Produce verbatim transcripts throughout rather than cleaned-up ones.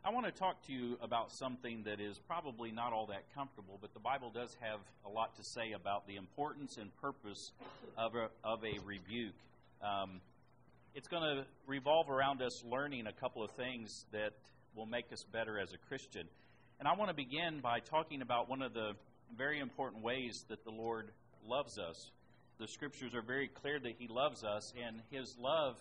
I want to talk to you about something that is probably not all that comfortable, but the Bible does have a lot to say about the importance and purpose of a, of a rebuke. Um, it's going to revolve around us learning a couple of things that will make us better as a Christian. And I want to begin by talking about one of the very important ways that the Lord loves us. The Scriptures are very clear that He loves us, and His love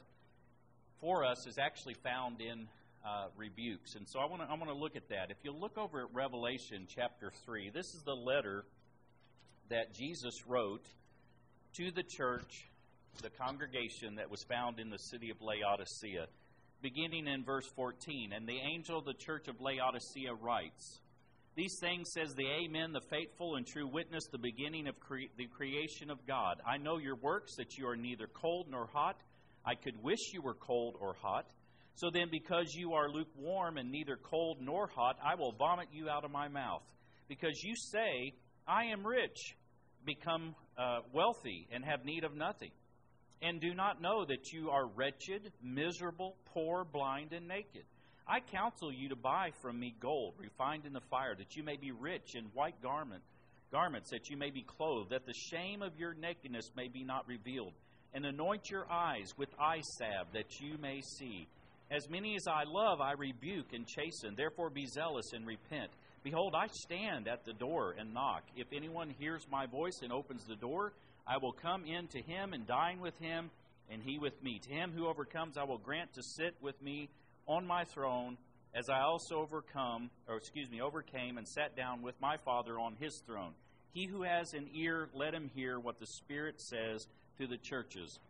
for us is actually found in uh, rebukes. And so I want to I want to look at that. If you look over at Revelation chapter three, this is the letter that Jesus wrote to the church, the congregation that was found in the city of Laodicea, beginning in verse fourteen. And the angel of the church of Laodicea writes, "These things says the Amen, the faithful and true witness, the beginning of cre- the creation of God. I know your works, that you are neither cold nor hot. I could wish you were cold or hot. So then, because you are lukewarm and neither cold nor hot, I will vomit you out of my mouth. Because you say, I am rich, become uh, wealthy, and have need of nothing, and do not know that you are wretched, miserable, poor, blind, and naked. I counsel you to buy from me gold, refined in the fire, that you may be rich, in white garment, garments, that you may be clothed, that the shame of your nakedness may be not revealed. And anoint your eyes with eye salve, that you may see. As many as I love, I rebuke and chasten. Therefore be zealous and repent. Behold, I stand at the door and knock. If anyone hears my voice and opens the door, I will come in to him and dine with him, and he with me. To him who overcomes, I will grant to sit with me on my throne, as I also overcome, or excuse me, overcame and sat down with my Father on His throne. He who has an ear, let him hear what the Spirit says to the churches."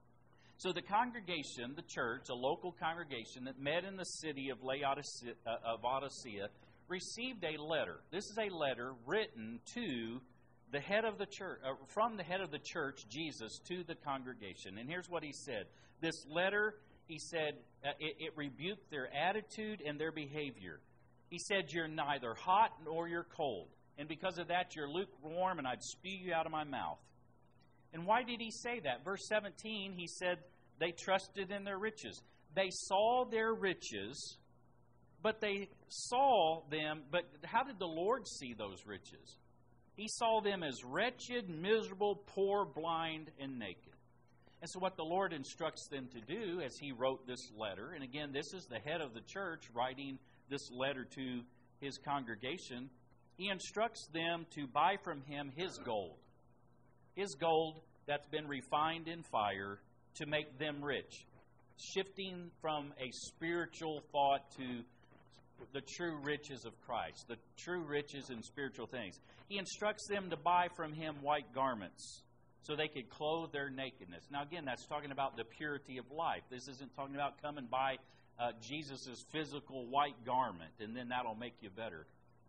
So the congregation, the church, a local congregation that met in the city of Laodicea, uh, of Laodicea, received a letter. This is a letter written to the head of the church, uh, from the head of the church, Jesus, to the congregation. And here's what he said. This letter, he said, uh, it, it rebuked their attitude and their behavior. He said, you're neither hot nor you're cold. And because of that, you're lukewarm, and I'd spew you out of my mouth. And why did he say that? Verse seventeen, he said they trusted in their riches. They saw their riches, but they saw them, but how did the Lord see those riches? He saw them as wretched, miserable, poor, blind, and naked. And so what the Lord instructs them to do as He wrote this letter, and again, this is the head of the church writing this letter to his congregation, He instructs them to buy from Him His gold. His gold that's been refined in fire to make them rich. Shifting from a spiritual thought to the true riches of Christ, the true riches in spiritual things. He instructs them to buy from Him white garments so they could clothe their nakedness. Now again, that's talking about the purity of life. This isn't talking about come and buy uh, Jesus' physical white garment and then that'll make you better.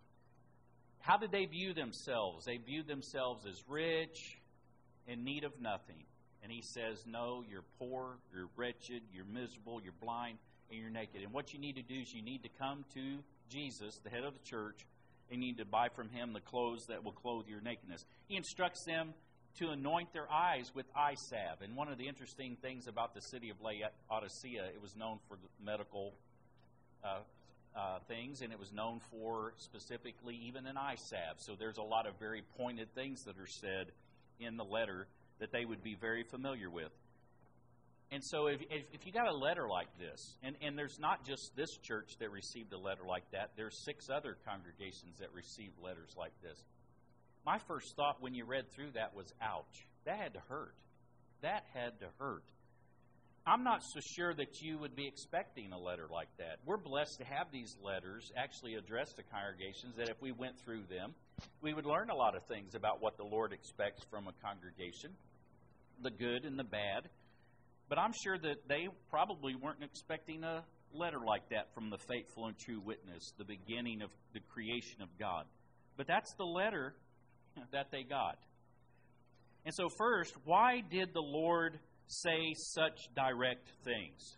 How did they view themselves? They viewed themselves as rich, in need of nothing. And He says, no, you're poor, you're wretched, you're miserable, you're blind, and you're naked. And what you need to do is you need to come to Jesus, the head of the church, and you need to buy from Him the clothes that will clothe your nakedness. He instructs them to anoint their eyes with eye salve. And one of the interesting things about the city of Laodicea, it was known for medical uh, uh, things, and it was known for specifically even an eye salve. So there's a lot of very pointed things that are said in the letter that they would be very familiar with. And so if, if, if you got a letter like this, and, and there's not just this church that received a letter like that, there's six other congregations that received letters like this. My first thought when you read through that was, ouch, that had to hurt. That had to hurt. I'm not so sure that you would be expecting a letter like that. We're blessed to have these letters actually addressed to congregations that if we went through them, we would learn a lot of things about what the Lord expects from a congregation, the good and the bad. But I'm sure that they probably weren't expecting a letter like that from the faithful and true witness, the beginning of the creation of God. But that's the letter that they got. And so first, why did the Lord say such direct things?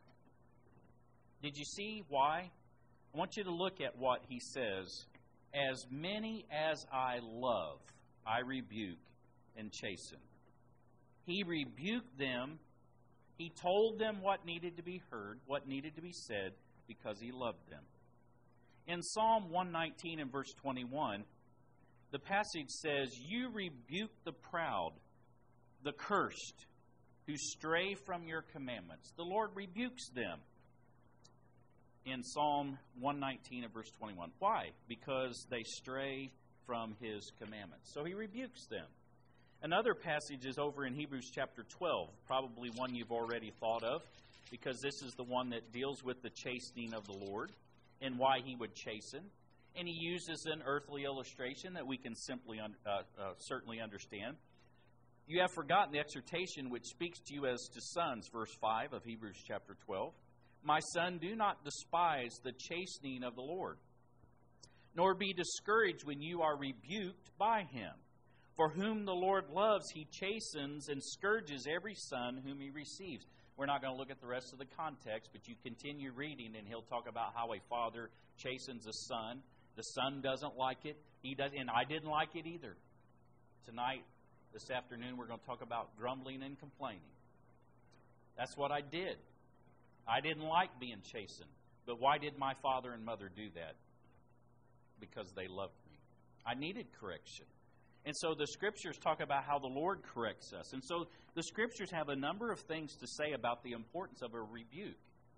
Did you see why? I want you to look at what He says. As many as I love, I rebuke and chasten. He rebuked them. He told them what needed to be heard, what needed to be said, because He loved them. In Psalm one nineteen and verse twenty-one, the passage says, "You rebuke the proud, the cursed, who stray from your commandments." The Lord rebukes them. In Psalm one nineteen and verse twenty-one. Why? Because they stray from His commandments. So He rebukes them. Another passage is over in Hebrews chapter twelve, probably one you've already thought of, because this is the one that deals with the chastening of the Lord and why He would chasten. And He uses an earthly illustration that we can simply uh, uh, certainly understand. "You have forgotten the exhortation which speaks to you as to sons," verse five of Hebrews chapter twelve. "My son, do not despise the chastening of the Lord, nor be discouraged when you are rebuked by Him. For whom the Lord loves, He chastens and scourges every son whom He receives." We're not going to look at the rest of the context, but you continue reading, and he'll talk about how a father chastens a son. The son doesn't like it. He does, and I didn't like it either. Tonight, this afternoon, we're going to talk about grumbling and complaining. That's what I did. I didn't like being chastened. But why did my father and mother do that? Because they loved me. I needed correction. And so the Scriptures talk about how the Lord corrects us. And so the Scriptures have a number of things to say about the importance of a rebuke.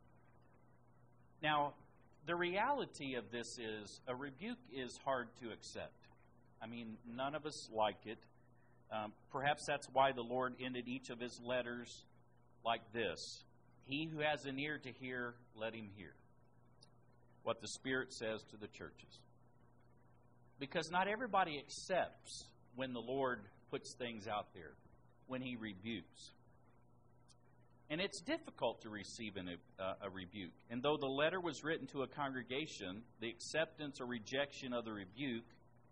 Now, the reality of this is a rebuke is hard to accept. I mean, none of us like it. Um, perhaps that's why the Lord ended each of His letters like this: "He who has an ear to hear, let him hear what the Spirit says to the churches." Because not everybody accepts when the Lord puts things out there, when He rebukes. And it's difficult to receive an, uh, a rebuke. And though the letter was written to a congregation, the acceptance or rejection of the rebuke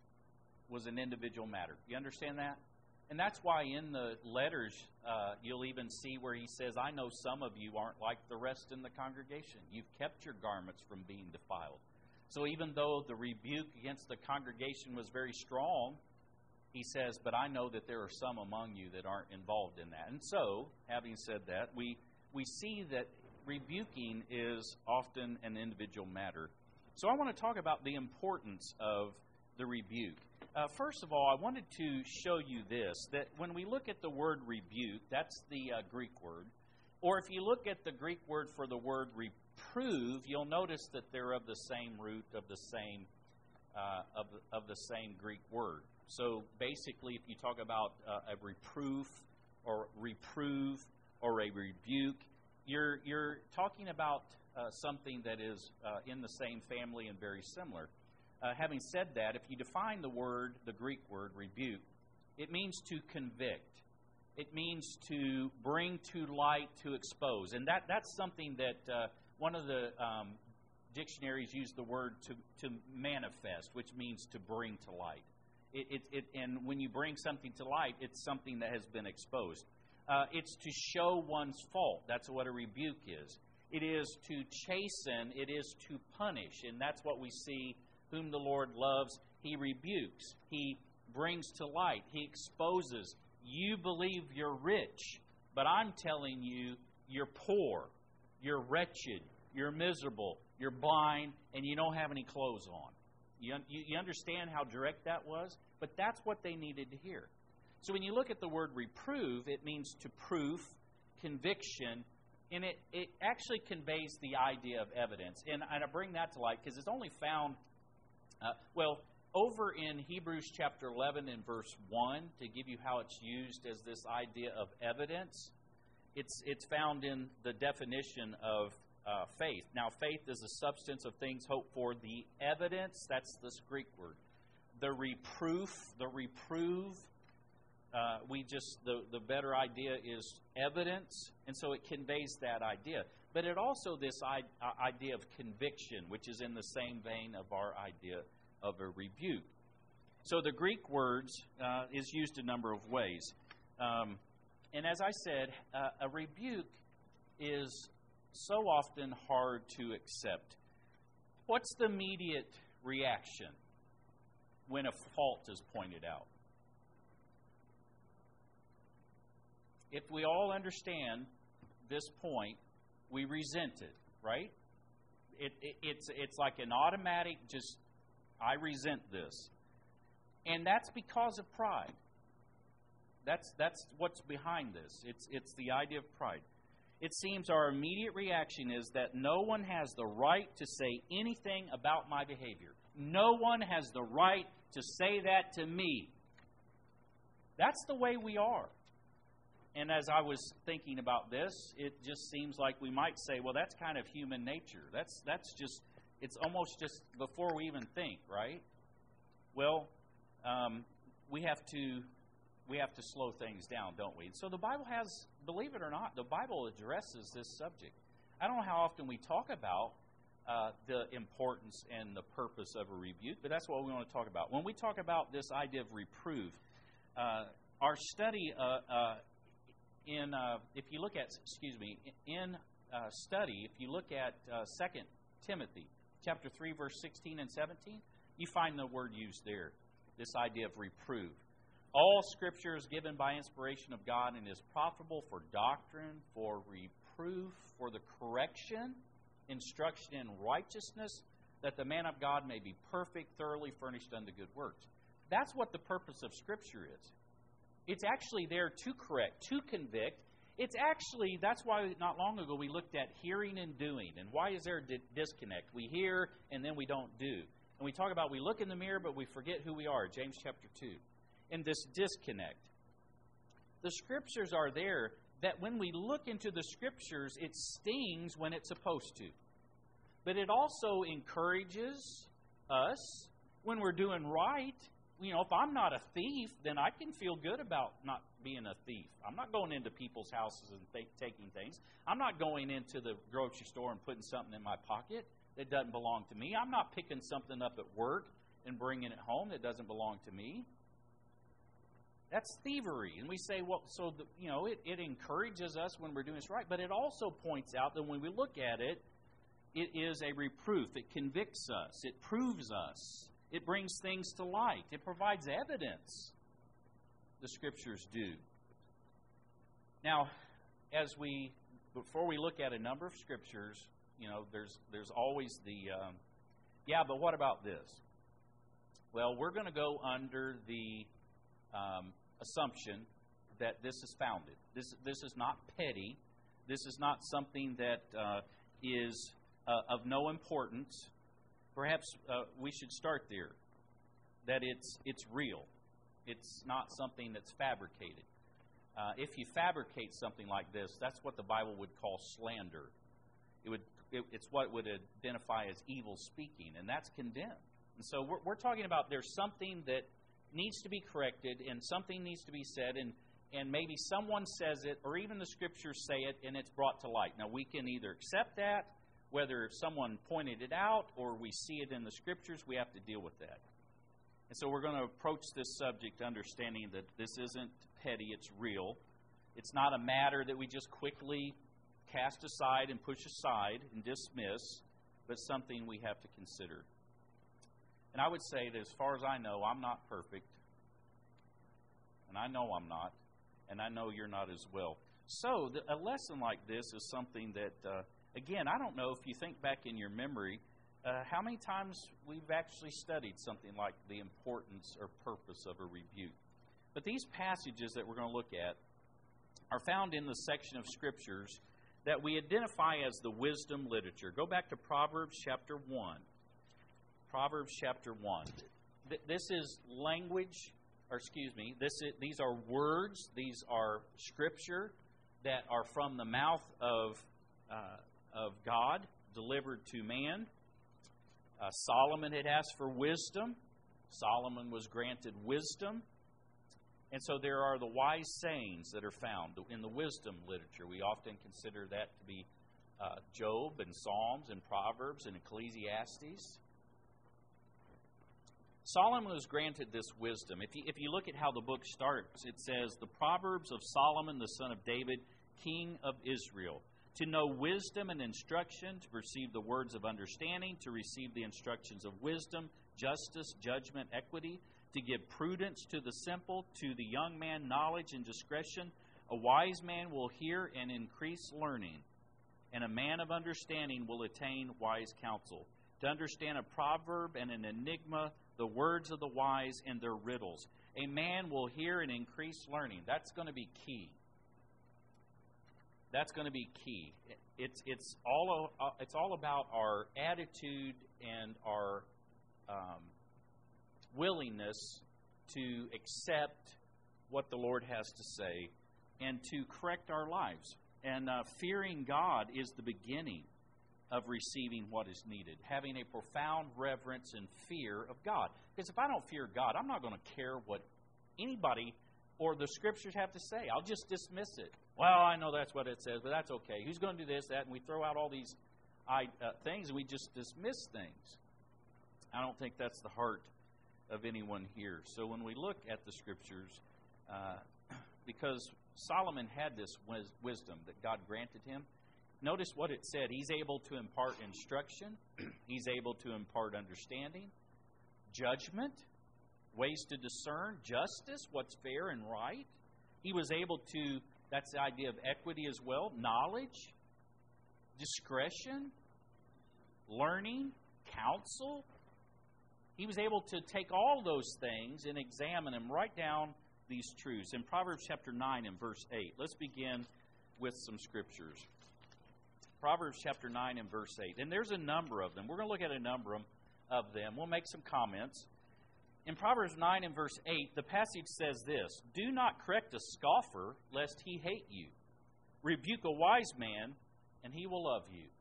was an individual matter. You understand that? And that's why in the letters, uh, you'll even see where he says, "I know some of you aren't like the rest in the congregation. You've kept your garments from being defiled." So even though the rebuke against the congregation was very strong, he says, "But I know that there are some among you that aren't involved in that." And so, having said that, we, we see that rebuking is often an individual matter. So I want to talk about the importance of the rebuke. Uh, first of all, I wanted to show you this, that when we look at the word rebuke, that's the uh, Greek word, or if you look at the Greek word for the word reprove, you'll notice that they're of the same root, of the same uh, of, of the same Greek word. So basically, if you talk about uh, a reproof or reprove or a rebuke, you're you're talking about uh, something that is uh, in the same family and very similar. Uh, having said that, if you define the word, the Greek word, rebuke, it means to convict. It means to bring to light, to expose. And that that's something that uh, one of the um, dictionaries use the word to, to manifest, which means to bring to light. It, it, it, and when you bring something to light, it's something that has been exposed. Uh, it's to show one's fault. That's what a rebuke is. It is to chasten. It is to punish. And that's what we see. Whom the Lord loves, He rebukes. He brings to light. He exposes. You believe you're rich, but I'm telling you, you're poor. You're wretched. You're miserable. You're blind, and you don't have any clothes on. You, you, you understand how direct that was? But that's what they needed to hear. So when you look at the word reprove, it means to proof, conviction, and it, it actually conveys the idea of evidence. And, and I bring that to light because it's only found Uh, well, over in Hebrews chapter eleven and verse one, to give you how it's used as this idea of evidence, it's it's found in the definition of uh, faith. Now, faith is a substance of things hoped for. The evidence, that's this Greek word. The reproof, the reprove, uh, we just, the, the better idea is evidence, and so it conveys that idea. But it also this idea of conviction, which is in the same vein of our idea of a rebuke. So the Greek words uh, is used a number of ways. Um, and as I said, uh, a rebuke is so often hard to accept. What's the immediate reaction when a fault is pointed out? If we all understand this point, we resent it, right? It, it, it's, it's like an automatic, just, I resent this. And that's because of pride. That's, that's what's behind this. It's, it's the idea of pride. It seems our immediate reaction is that no one has the right to say anything about my behavior. No one has the right to say that to me. That's the way we are. And as I was thinking about this, it just seems like we might say, well, that's kind of human nature. That's that's just, it's almost just before we even think, right? Well, um, we have to we have to slow things down, don't we? So the Bible has, believe it or not, the Bible addresses this subject. I don't know how often we talk about uh, the importance and the purpose of a rebuke, but that's what we want to talk about. When we talk about this idea of reproof, uh, our study uh, uh, in, uh, if you look at, excuse me, in uh, study, if you look at uh, Second Timothy chapter three, verse sixteen and seventeen, you find the word used there, this idea of reproof. All Scripture is given by inspiration of God and is profitable for doctrine, for reproof, for the correction, instruction in righteousness, that the man of God may be perfect, thoroughly furnished unto good works. That's what the purpose of Scripture is. It's actually there to correct, to convict. It's actually, that's why not long ago we looked at hearing and doing. And why is there a di- disconnect? We hear and then we don't do. And we talk about we look in the mirror but we forget who we are, James chapter two. And this disconnect. The Scriptures are there that when we look into the Scriptures, it stings when it's supposed to. But it also encourages us when we're doing right. You know, if I'm not a thief, then I can feel good about not being a thief. I'm not going into people's houses and th- taking things. I'm not going into the grocery store and putting something in my pocket that doesn't belong to me. I'm not picking something up at work and bringing it home that doesn't belong to me. That's thievery. And we say, well, so, the, you know, it, it encourages us when we're doing this right, but it also points out that when we look at it, it is a reproof. It convicts us. It proves us. It brings things to light. It provides evidence. The Scriptures do. Now, as we, before we look at a number of Scriptures, you know, there's there's always the, um, yeah, but what about this? Well, we're going to go under the um, assumption that this is founded. This this is not petty. This is not something that uh, is uh, of no importance. Perhaps uh, we should start there, that it's it's real. It's not something that's fabricated. Uh, if you fabricate something like this, that's what the Bible would call slander. It would it, it's what it would identify as evil speaking, and that's condemned. And so we're, we're talking about there's something that needs to be corrected, and something needs to be said, and and maybe someone says it, or even the Scriptures say it, and it's brought to light. Now, we can either accept that, whether someone pointed it out or we see it in the Scriptures, we have to deal with that. And so we're going to approach this subject understanding that this isn't petty, it's real. It's not a matter that we just quickly cast aside and push aside and dismiss, but something we have to consider. And I would say that as far as I know, I'm not perfect. And I know I'm not. And I know you're not as well. So the, a lesson like this is something that... Uh, Again, I don't know if you think back in your memory, uh, how many times we've actually studied something like the importance or purpose of a rebuke. But these passages that we're going to look at are found in the section of Scriptures that we identify as the wisdom literature. Go back to Proverbs chapter one. Proverbs chapter one. This is language, or excuse me, this is, these are words, these are Scripture that are from the mouth of uh, of God, delivered to man. Uh, Solomon had asked for wisdom. Solomon was granted wisdom. And so there are the wise sayings that are found in the wisdom literature. We often consider that to be uh, Job and Psalms and Proverbs and Ecclesiastes. Solomon was granted this wisdom. If you, if you look at how the book starts, it says, the Proverbs of Solomon, the son of David, king of Israel. To know wisdom and instruction, to perceive the words of understanding, to receive the instructions of wisdom, justice, judgment, equity, to give prudence to the simple, to the young man knowledge and discretion. A wise man will hear and increase learning. and a man of understanding will attain wise counsel. To understand a proverb and an enigma, the words of the wise and their riddles. A man will hear and increase learning. That's going to be key. That's going to be key. It's it's all it's all about our attitude and our um, willingness to accept what the Lord has to say and to correct our lives. And uh, fearing God is the beginning of receiving what is needed. Having a profound reverence and fear of God. Because if I don't fear God, I'm not going to care what anybody or the Scriptures have to say. I'll just dismiss it. Well, I know that's what it says, but that's okay. Who's going to do this, that? And we throw out all these uh, things and we just dismiss things. I don't think that's the heart of anyone here. So when we look at the Scriptures, uh, because Solomon had this wis- wisdom that God granted him, notice what it said. He's able to impart instruction. He's able to impart understanding, judgment, ways to discern, justice, what's fair and right. He was able to, that's the idea of equity as well, knowledge, discretion, learning, counsel. He was able to take all those things and examine them, write down these truths. In Proverbs chapter nine and verse eight, let's begin with some scriptures. Proverbs chapter nine and verse eight. And there's a number of them. We're going to look at a number of them. We'll make some comments. In Proverbs nine and verse eight, the passage says this: Do not correct a scoffer, lest he hate you. Rebuke a wise man, and he will love you.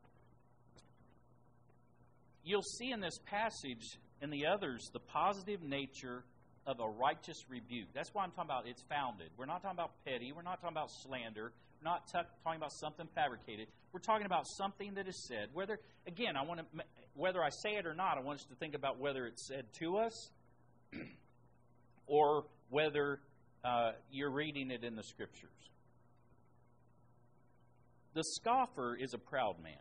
You'll see in this passage and the others the positive nature of a righteous rebuke. That's why I'm talking about it's founded. We're not talking about petty. We're not talking about slander. We're not t- talking about something fabricated. We're talking about something that is said. Whether, again, I want to, whether I say it or not, I want us to think about whether it's said to us or whether uh, you're reading it in the Scriptures. The scoffer is a proud man.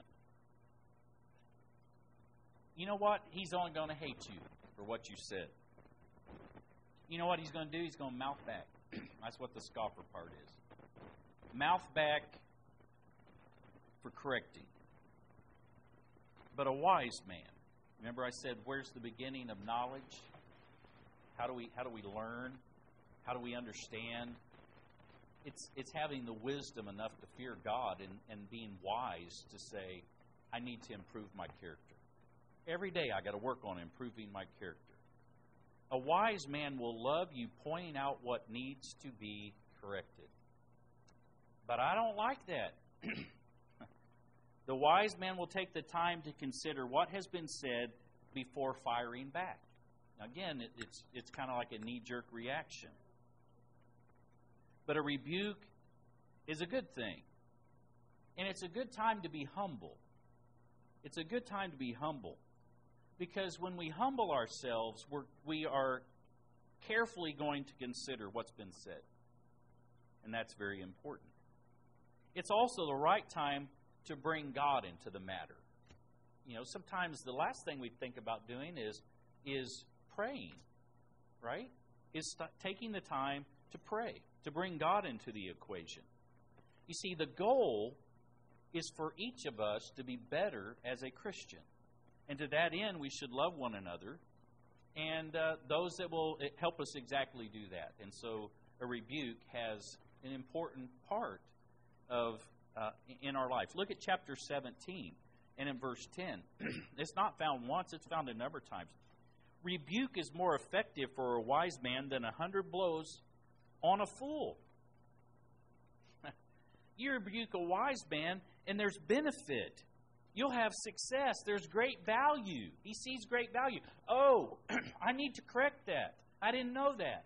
You know what? He's only going to hate you for what you said. You know what he's going to do? He's going to mouth back. That's what the scoffer part is. Mouth back for correcting. But a wise man. Remember I said, where's the beginning of knowledge? How do we how do we learn? How do we understand? It's it's having the wisdom enough to fear God and, and being wise to say, I need to improve my character. Every day I got to work on improving my character. A wise man will love you pointing out what needs to be corrected. But I don't like that. The wise man will take the time to consider what has been said before firing back. Now again, it, it's it's kind of like a knee-jerk reaction. But a rebuke is a good thing. And it's a good time to be humble. It's a good time to be humble. Because when we humble ourselves, we're, we are carefully going to consider what's been said. And that's very important. It's also the right time to bring God into the matter. You know, sometimes the last thing we think about doing is, is praying, right? Is st- taking the time to pray, to bring God into the equation. You see, the goal is for each of us to be better as a Christian. And to that end, we should love one another and uh, those that will help us exactly do that. And so a rebuke has an important part of uh, in our life. Look at chapter seventeen and in verse ten. It's not found once, it's found a number of times. Rebuke is more effective for a wise man than a hundred blows on a fool. You rebuke a wise man and there's benefit. You'll have success. There's great value. He sees great value. Oh, I need to correct that. I didn't know that.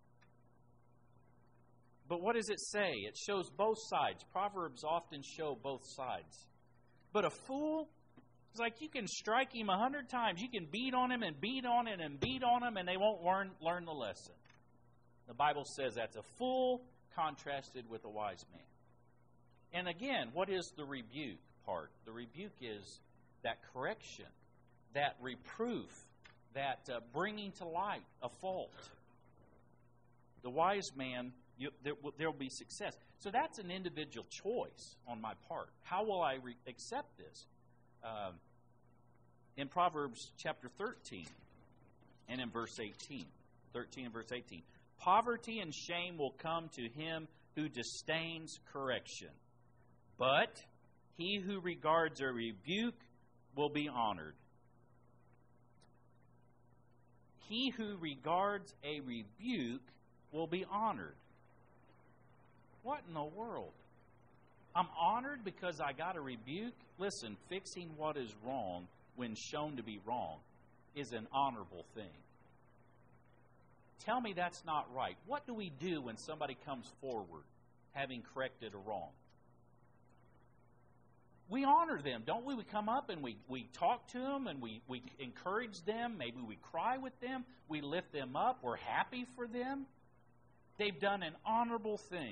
But what does it say? It shows both sides. Proverbs often show both sides. But a fool, it's like you can strike him a hundred times. You can beat on him and beat on him and beat on him, and they won't learn, learn the lesson. The Bible says that's a fool contrasted with a wise man. And again, what is the rebuke part? The rebuke is that correction, that reproof, that uh, bringing to light a fault. The wise man You, there will be success. So that's an individual choice on my part. How will I re- accept this? Um, in Proverbs chapter thirteen and in verse eighteen. thirteen and verse eighteen. Poverty and shame will come to him who disdains correction. But he who regards a rebuke will be honored. He who regards a rebuke will be honored. What in the world? I'm honored because I got a rebuke? Listen, fixing what is wrong when shown to be wrong is an honorable thing. Tell me that's not right. What do we do when somebody comes forward having corrected a wrong? We honor them, don't we? We come up and we, we talk to them and we, we encourage them. Maybe we cry with them. We lift them up. We're happy for them. They've done an honorable thing.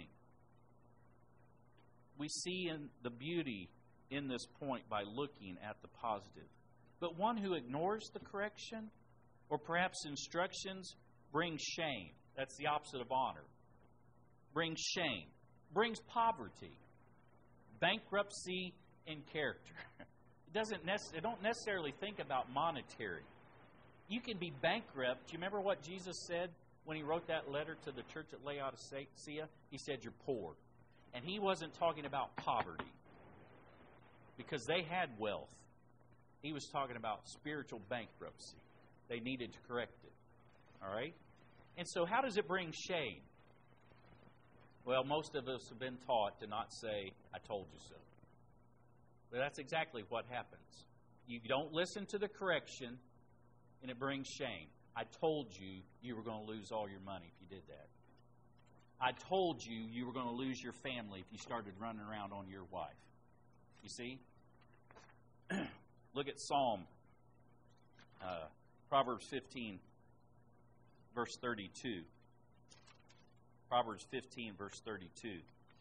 We see in the beauty in this point by looking at the positive. But one who ignores the correction or perhaps instructions brings shame. That's the opposite of honor. Brings shame. Brings poverty. Bankruptcy in character. It doesn't necessarily, don't necessarily think about monetary. You can be bankrupt. Do you remember what Jesus said when he wrote that letter to the church at Laodicea? He said, you're poor. And he wasn't talking about poverty because they had wealth. He was talking about spiritual bankruptcy. They needed to correct it. All right? And so how does it bring shame? Well, most of us have been taught to not say, I told you so. But that's exactly what happens. You don't listen to the correction, and it brings shame. I told you you were going to lose all your money if you did that. I told you you were going to lose your family if you started running around on your wife. You see? Look at Psalm, uh, Proverbs fifteen, verse thirty-two. Proverbs fifteen, verse thirty-two.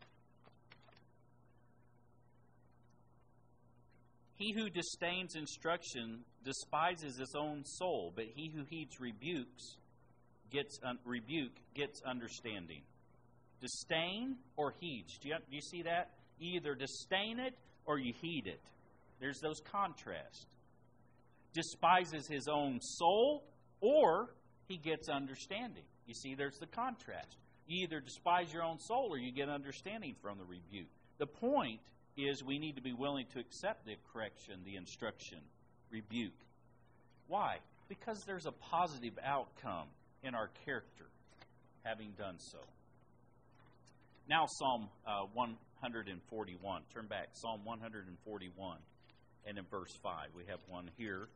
He who disdains instruction despises his own soul, but he who heeds rebukes gets un- rebuke gets understanding. Disdain or heeds. Do you, do you see that? You either disdain it or you heed it. There's those contrasts. Despises his own soul or he gets understanding. You see, there's the contrast. You either despise your own soul or you get understanding from the rebuke. The point is we need to be willing to accept the correction, the instruction, rebuke. Why? Because there's a positive outcome in our character having done so. Now Psalm uh, one forty-one. Turn back. Psalm one forty-one and in verse five. We have one here.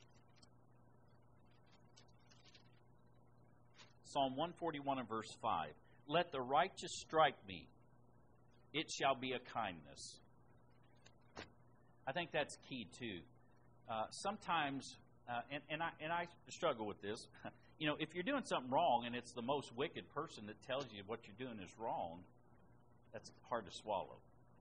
Psalm one forty-one and verse five. Let the righteous strike me. It shall be a kindness. I think that's key too. Uh, sometimes, uh, and, and, I, and I struggle with this, you know, if you're doing something wrong and it's the most wicked person that tells you what you're doing is wrong, that's hard to swallow.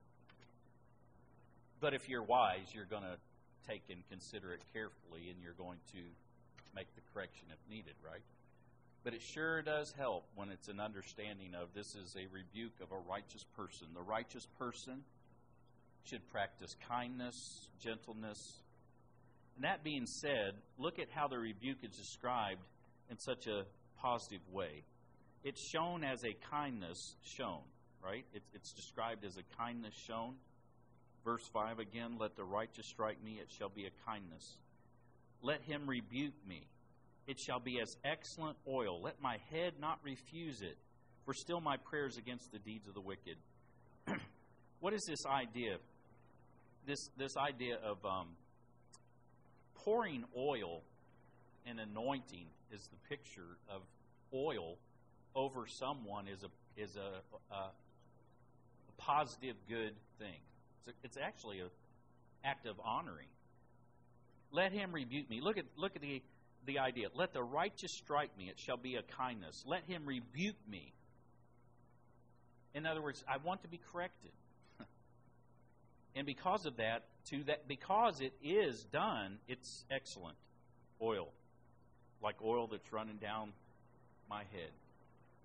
But if you're wise, you're going to take and consider it carefully and you're going to make the correction if needed, right? But it sure does help when it's an understanding of this is a rebuke of a righteous person. The righteous person should practice kindness, gentleness. And that being said, look at how the rebuke is described in such a positive way. It's shown as a kindness shown, right? It's, it's described as a kindness shown. Verse five again, let the righteous strike me, it shall be a kindness. Let him rebuke me, it shall be as excellent oil. Let my head not refuse it, for still my prayers against the deeds of the wicked. What is this idea? This this idea of um, pouring oil and anointing is the picture of oil over someone is a is a, a, a positive, good thing. It's, a, it's actually an act of honoring. Let him rebuke me. Look at look at the the idea. Let the righteous strike me; it shall be a kindness. Let him rebuke me. In other words, I want to be corrected. And because of that, to that, because it is done, it's excellent oil, like oil that's running down my head.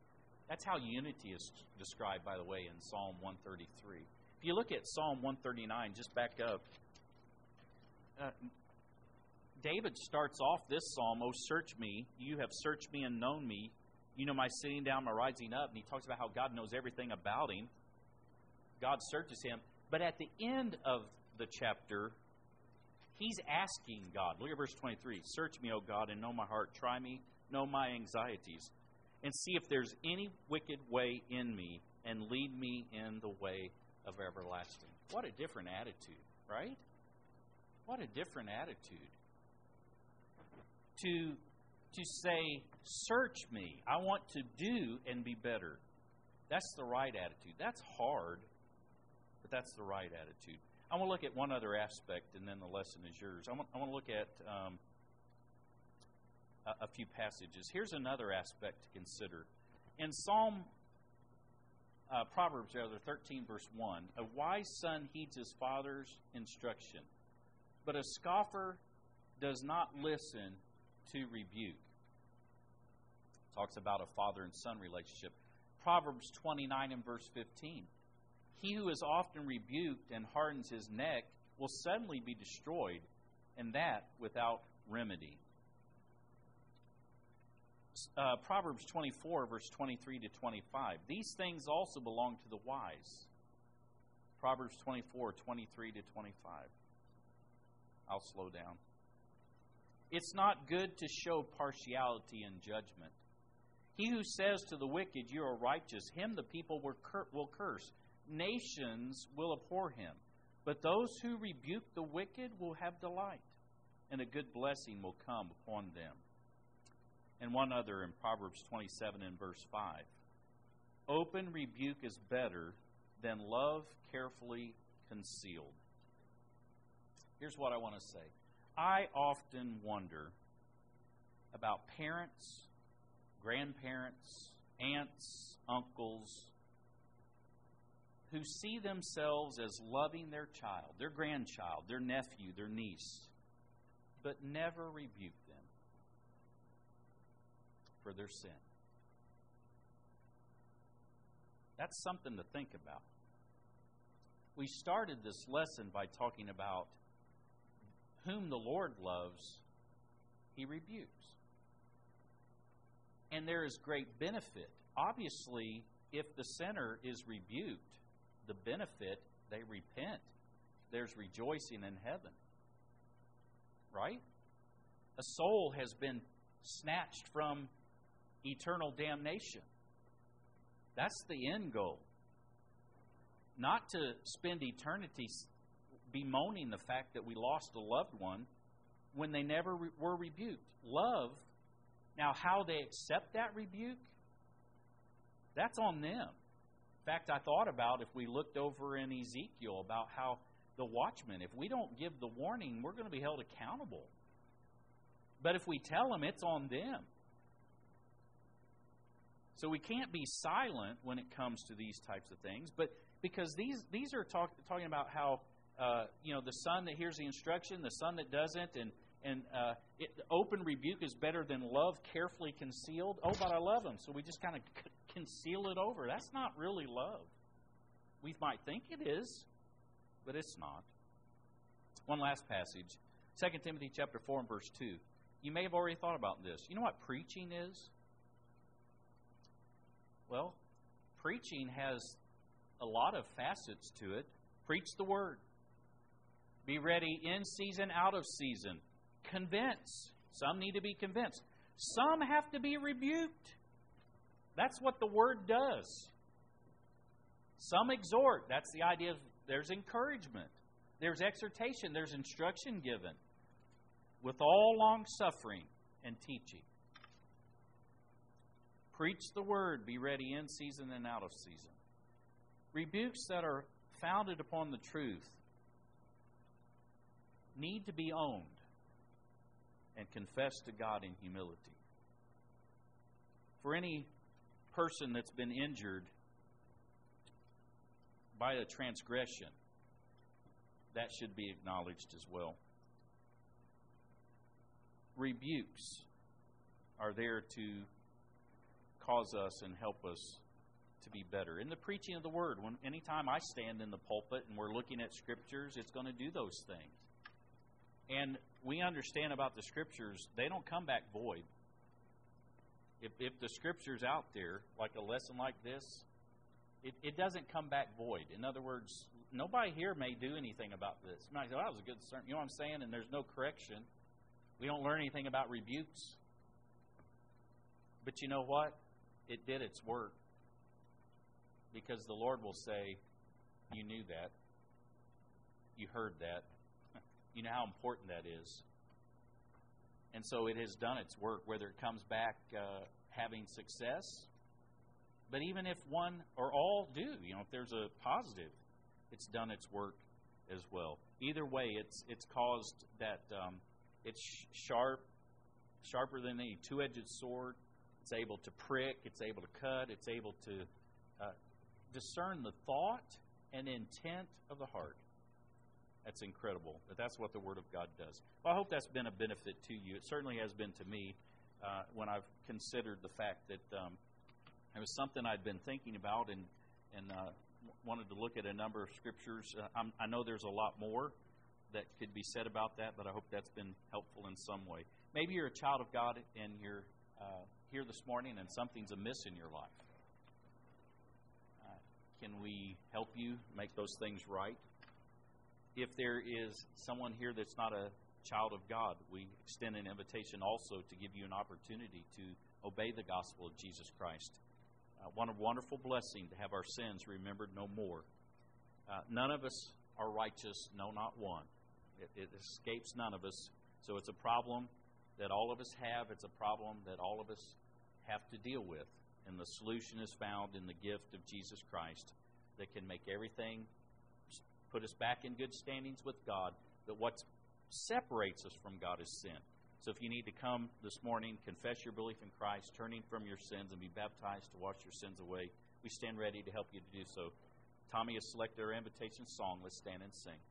That's how unity is described, by the way, in Psalm one thirty-three. If you look at Psalm one thirty-nine, just back up, uh, David starts off this psalm, "Oh, search me. You have searched me and known me. You know my sitting down, my rising up." And he talks about how God knows everything about him. God searches him. But at the end of the chapter, he's asking God. Look at verse twenty-three. "Search me, O God, and know my heart. Try me, know my anxieties, and see if there's any wicked way in me, and lead me in the way of everlasting." What a different attitude, right? What a different attitude. To, to say, search me. I want to do and be better. That's the right attitude. That's hard, but that's the right attitude. I want to look at one other aspect, and then the lesson is yours. I want, I want to look at um, a, a few passages. Here's another aspect to consider. In Psalm, uh, Proverbs, rather, thirteen, verse one, "A wise son heeds his father's instruction, but a scoffer does not listen to rebuke." Talks about a father and son relationship. Proverbs twenty-nine and verse fifteen. "He who is often rebuked and hardens his neck will suddenly be destroyed, and that without remedy." Uh, Proverbs twenty-four, verse twenty-three to twenty-five. "These things also belong to the wise." Proverbs twenty-four, twenty-three to twenty-five. I'll slow down. "It's not good to show partiality in judgment. He who says to the wicked, 'You are righteous,' him the people will cur- will curse. Nations will abhor him. But those who rebuke the wicked will have delight, and a good blessing will come upon them." And one other in Proverbs twenty-seven and verse five. "Open rebuke is better than love carefully concealed." Here's what I want to say. I often wonder about parents, grandparents, aunts, uncles, who see themselves as loving their child, their grandchild, their nephew, their niece, but never rebuke them for their sin. That's something to think about. We started this lesson by talking about whom the Lord loves, He rebukes. And there is great benefit. Obviously, if the sinner is rebuked, the benefit, they repent. There's rejoicing in heaven. Right? A soul has been snatched from eternal damnation. That's the end goal. Not to spend eternity bemoaning the fact that we lost a loved one when they never re- were rebuked. Love, now how they accept that rebuke, that's on them. In fact, I thought about if we looked over in Ezekiel about how the watchman, if we don't give the warning, we're going to be held accountable. But if we tell them, it's on them. So we can't be silent when it comes to these types of things. But because these these are talk, talking about how uh, you know the son that hears the instruction, the son that doesn't, and and uh, it, open rebuke is better than love carefully concealed. Oh, but I love him, so we just kind of c- conceal it over. That's not really love. We might think it is, but it's not. One last passage, Second Timothy chapter four and verse two. You may have already thought about this. You know what preaching is? Well, preaching has a lot of facets to it. Preach the word. Be ready in season, out of season. Convince. Some need to be convinced. Some have to be rebuked. That's what the word does. Some exhort. That's the idea of there's encouragement. There's exhortation. There's instruction given. With all long suffering and teaching. Preach the word. Be ready in season and out of season. Rebukes that are founded upon the truth need to be owned and confessed to God in humility. For any person that's been injured by a transgression, that should be acknowledged as well. Rebukes are there to cause us and help us to be better. In the preaching of the Word, when anytime I stand in the pulpit and we're looking at Scriptures, it's going to do those things. And we understand about the Scriptures, they don't come back void. If, if the Scripture's out there, like a lesson like this, it, it doesn't come back void. In other words, nobody here may do anything about this. You might say, well, that was a good sermon. You know what I'm saying? And there's no correction. We don't learn anything about rebukes. But you know what? It did its work. Because the Lord will say, you knew that. You heard that. You know how important that is. And so it has done its work, whether it comes back uh, having success. But even if one or all do, you know, if there's a positive, it's done its work as well. Either way, it's it's caused that um, it's sharp, sharper than any two-edged sword. It's able to prick. It's able to cut. It's able to uh, discern the thought and intent of the heart. That's incredible. But that's what the Word of God does. Well, I hope that's been a benefit to you. It certainly has been to me uh, when I've considered the fact that um, it was something I'd been thinking about and and uh, wanted to look at a number of scriptures. Uh, I'm, I know there's a lot more that could be said about that, but I hope that's been helpful in some way. Maybe you're a child of God and you're uh, here this morning and something's amiss in your life. Uh, can we help you make those things right? If there is someone here that's not a child of God, we extend an invitation also to give you an opportunity to obey the gospel of Jesus Christ. Uh, what a wonderful blessing to have our sins remembered no more. Uh, none of us are righteous, no, not one. It, it escapes none of us. So it's a problem that all of us have. It's a problem that all of us have to deal with. And the solution is found in the gift of Jesus Christ that can make everything, put us back in good standings with God. But what separates us from God is sin. So if you need to come this morning, confess your belief in Christ, turning from your sins, and be baptized to wash your sins away, we stand ready to help you to do so. Tommy has selected our invitation song. Let's stand and sing.